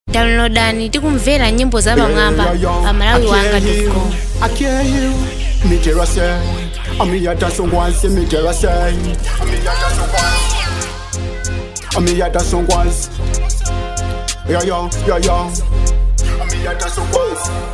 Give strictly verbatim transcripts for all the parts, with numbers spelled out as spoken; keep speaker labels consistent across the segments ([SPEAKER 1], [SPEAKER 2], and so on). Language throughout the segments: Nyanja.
[SPEAKER 1] Downloadani tikumvera nyimbo za pamwamba pa malawi wanga dot com.
[SPEAKER 2] I can't hear me tell us say I'm here to someone say me tell us say I'm here to someone yeah yeah yeah yeah I'm here to someone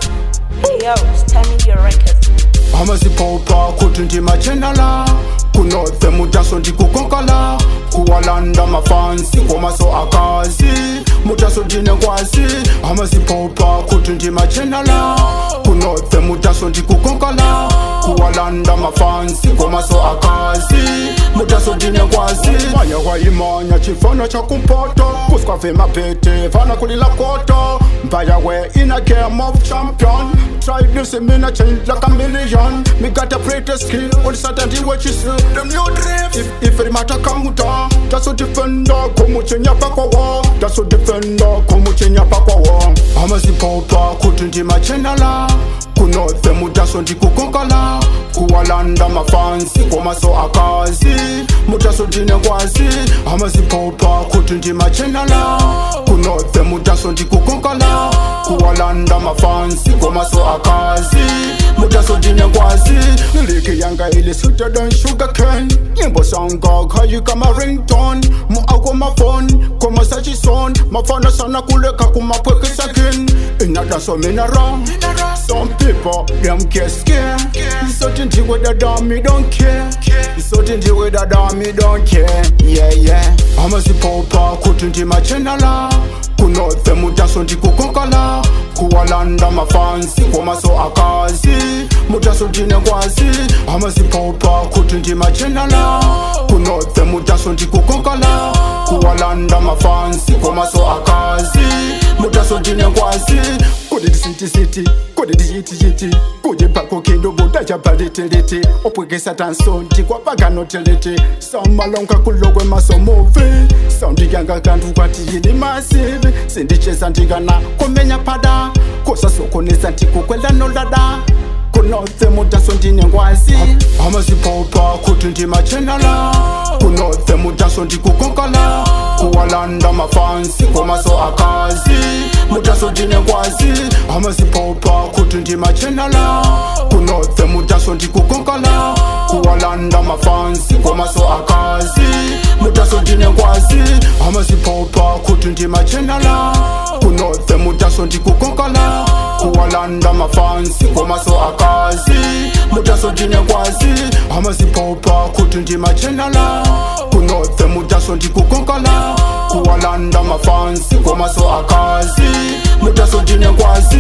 [SPEAKER 3] Yo, Stammy your record.
[SPEAKER 2] I'm si popa kutunti machenala kuno themu taso ndi kukonkala kuwalanda mafansi komaso akazi mutaso dine kwasi I'm si popa kutunti machenala kuno themu taso ndi kukonkala kuwalanda mafansi komaso akazi mutaso dine kwasi manya kwa imanya chifana cha kumpoto kuskwa vema pete fana kulila koto mbaya we in a game of champion try this and me not change like a million. Me got a greater skill, all certainty what you see. Them new dreams. If if it matter come down, that's what defender. Come uchenya pa kwa wa. That's what defender. Come uchenya pa kwa wa. I'm a si popa kutunti machenala. Kuno themu daso ndi kukonkala. Kuwalanda mafansi komaso akazi. Mutaso dine kwasi. I'm a si popa kutunti machenala. Kuno themu daso ndi kukonkala. Kuwalanda mafansi komaso akazi mutaso dine kwasi niliki yanga ile sweeter than sugar cane nyimbo sanga kayi kama ringtone mu ako ma phone koma sachi son mafana sana kuleka kuma pweke sakin inada so minara some people them get scared certain thing with the dummy don't care certain thing with the dummy don't care yeah yeah I'm a si popa kutunti machenala kuno themu daso ndi kukonkala kuwalanda mafansi komaso akazi mutaso dine kwasi I'm a si popa kutunti machenala kuno themu daso ndi kukonkala kuwalanda mafansi komaso akazi mutaso dine kwasi kodi di city city kodi di yiti yiti kodi pako kendo boda jabali telete opwekesa tansonti kwa pagano telete samalonga kulogwe maso movie sound yanga kantu kwati yini massive sindicheza ndigana komenya pada kosa sokoneza ntikukwela nolada kuno themu daso ndine ngwazi I'm a si popa kutunti machenala kuno themu daso ndikukonkala kuwalanda mafansi komaso akazi mutaso dine ngwazi I'm a si popa kutunti machenala kuno themu daso ndikukonkala kuwalanda mafansi komaso akazi mutaso dine ngwazi I'm a si popa kutunti machenala kuno themu daso ndikukonkala kuwalanda mafansi komaso akazi mutaso dine ngwazi I'm a si popa kutunti machenala kuno themu daso ndikukonkala kuwalanda mafansi komaso akazi mutaso dine ngwazi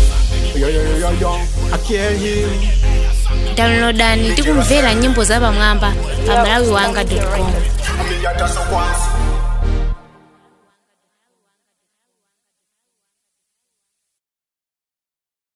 [SPEAKER 2] yo yo yo yo I can't hear
[SPEAKER 1] Downloadani tikumvera nyimbo za pamwamba pa malawi wanga dot com.
[SPEAKER 2] I'm here to someone